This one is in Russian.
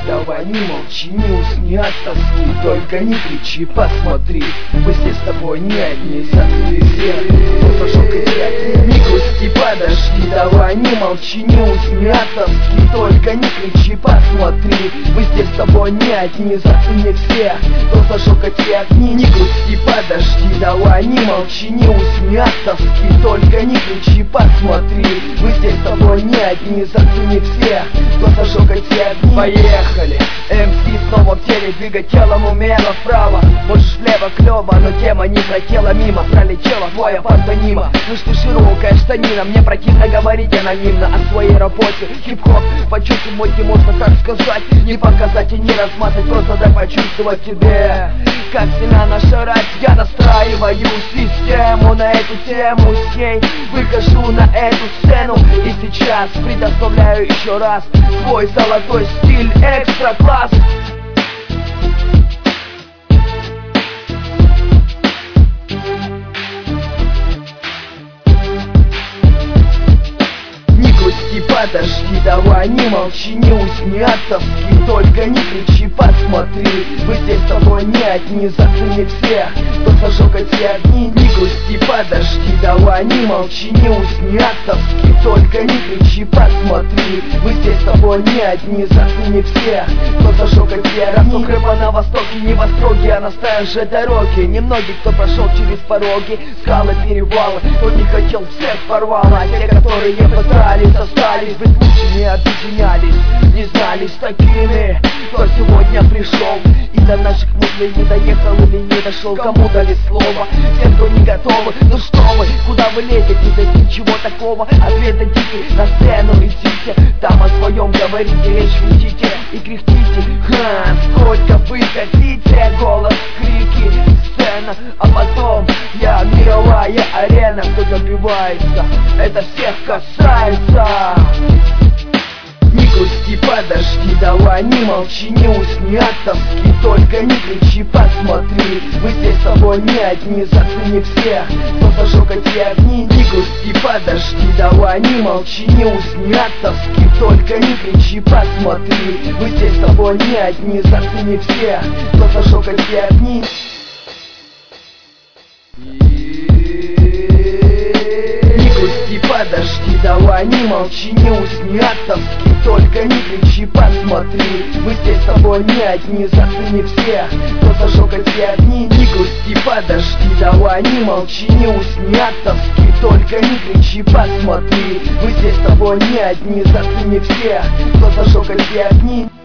давай не молчи, не усни от тоски. Только не кричи, посмотри, мы здесь с тобой не одни. Зацени всех, кто зажег эти огни. Не грусти, подожди, давай не молчи, не усни от тоски. Только не кричи, посмотри, мы здесь с тобой не одни. Зацени всех, кто зажег эти огни. Не грусти, подожди, давай не молчи, не усни от тоски. Только не кричи, посмотри, мы здесь с тобой не одни. Зацени всех, кто зажег эти огни. Поехали, МС снова в теле, двигать телом умело вправо. Можешь влево, клево, но тема не пролетела мимо. Пролетела твоя пантонима. Ну что широкая штанина, мне противно говорить анонимно о своей работе. Хип-хоп, почувствуй мой, можно так сказать. Не показать и не размазать, просто дай почувствовать тебе, как сильна наша рать. Я настраиваю систему на эту тему, с ней выхожу на эту сцену. И сейчас предоставляю еще раз твой золотой стиль, экстра класс. Подожди, давай не молчи, не усни от тоски. Только не кричи, посмотри, мы здесь с тобой не одни. Зацени всех, кто зажег эти огни. Не грусти, подожди, давай не молчи, не усни от тоски. Только не кричи, посмотри, мы здесь с тобой не одни. Зацени всех, кто зажег эти огни. Росток рэпа на востоке, не в остроге, а на старой же дороге. Немногие, кто прошел через пороги, скалы, перевалы, кто не хотел, всех порвал. А те, которые пытались, остались быть лучше, не объединялись, не знали с такими, кто сегодня пришел и до наших мыслей не доехал или не дошел. Кому дали слово, тем, кто не готовы. Ну что вы, куда вы лезете, здесь ничего такого. Ответ дадите, на сцену идите, там о своем говорите, речь ведите и кряхтите. Сколько вы хотите, голос, крики, сцена, а потом я мировая арена. Кто добивается, это всех касается. Не грусти, подожди, давай не молчи, не усни от тоски. Только не кричи, посмотри, мы здесь с тобой не одни. Зацени всех, кто зажег эти огни. Не грусти, подожди, давай не молчи, не усни от тоски. Только не кричи, посмотри, мы здесь с тобой не одни. Зацени всех, кто зажег эти огни. Подожди, давай не молчи, не усни от тоски. Только не кричи, посмотри, мы здесь с тобой не одни. Зацени всех, кто зажег эти огни. Не грусти, подожди, давай не молчи, не усни от тоски. Только не кричи, посмотри, мы здесь с тобой не одни. Зацени всех, кто зажег эти огни.